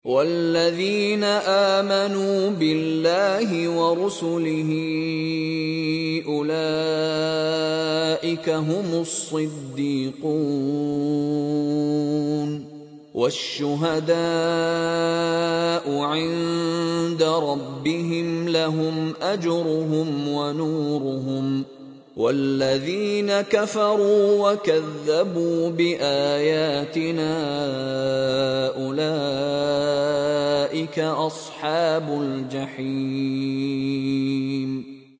وَالَّذِينَ آمَنُوا بِاللَّهِ وَرُسُلِهِ أُولَٰئِكَ هُمُ الصِّدِّيقُونَ ۖ وَالشُّهَدَاءُ عِندَ رَبِّهِمْ لَهُمْ أَجْرُهُمْ وَنُورُهُمْ ۖ وَالَّذِينَ كَفَرُوا وَكَذَّبُوا بِآيَاتِنَا أُولَٰئِكَ أَصْحَابُ الْجَحِيمِ